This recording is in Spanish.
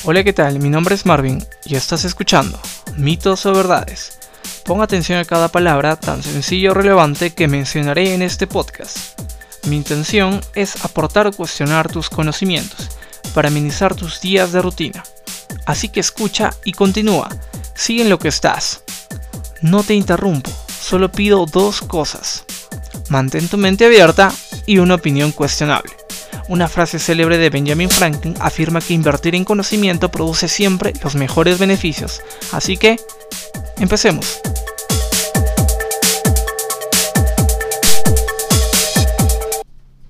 Hola, ¿qué tal? Mi nombre es Marvin y estás escuchando Mitos o Verdades. Pon atención a cada palabra tan sencilla o relevante que mencionaré en este podcast. Mi intención es aportar o cuestionar tus conocimientos para amenizar tus días de rutina. Así que escucha y continúa. Sigue en lo que estás. No te interrumpo, solo pido dos cosas. Mantén tu mente abierta y una opinión cuestionable. Una frase célebre de Benjamin Franklin afirma que invertir en conocimiento produce siempre los mejores beneficios. Así que, empecemos.